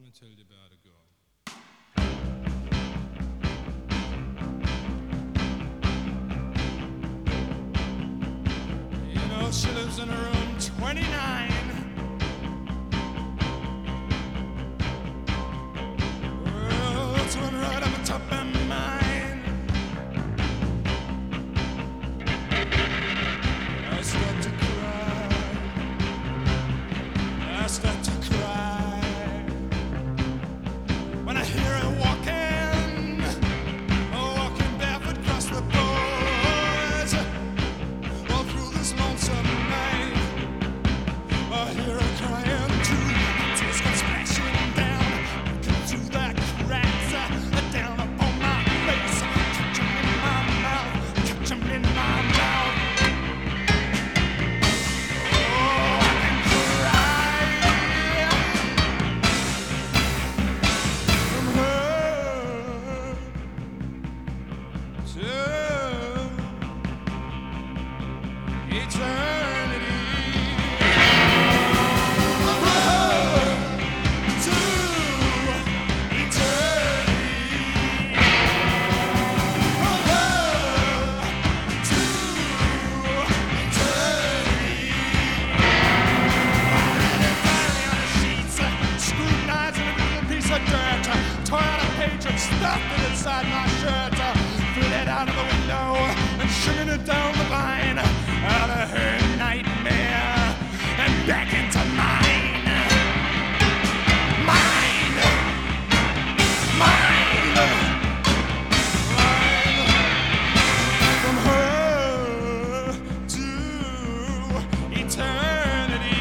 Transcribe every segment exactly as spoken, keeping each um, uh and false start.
to tell you about a girl. You know, she lives in room twenty-nine. Well, that's one right on the top of my mind. I start to cry. I start to cry when I hear her walking, walking barefoot across the boards, all through this lonesome night. I hear her crying too, tears come splashing down through the cracks, down upon my face, catch 'em in my mouth, catch 'em in my mouth. Oh, I can cry from her to eternity. From her to eternity. From her to eternity. Entirely on the sheets, scrutinizing a little piece of dirt, tore out a page and stuffed it inside my shirt, threw it out of the window and singing it down the line, out of her nightmare and back into mine. Mine. Mine. Mine. From her to eternity.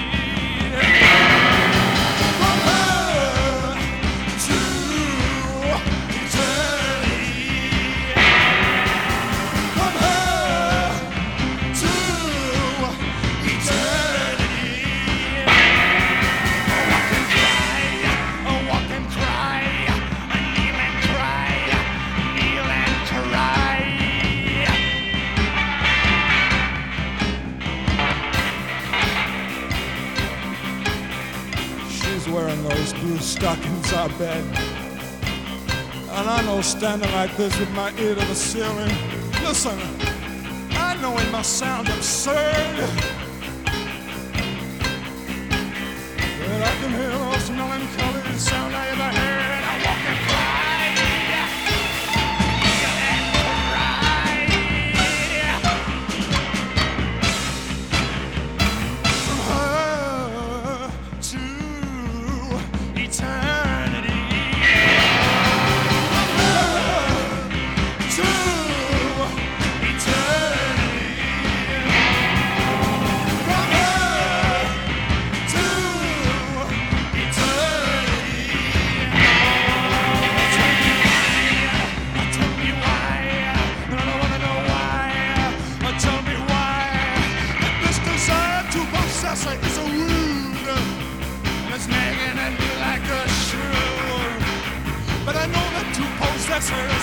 From her to eternity. From her to eternity. Oh, walk and cry, oh, walk and cry, kneel and cry, kneel and cry. She's wearing those blue stockings, I bet. And I know standing like this with my ear to the ceiling. Listen, I know it must sound absurd, but I can hear the most melancholy sound I ever heard. I walk and cry, kneel and cry. From her to eternity. From her to eternity. From her to eternity. Tell me why, I don't wanna know why. Tell me why this desire to possess her is a wound, and it's nagging at me like a shrew. But I know that to possess her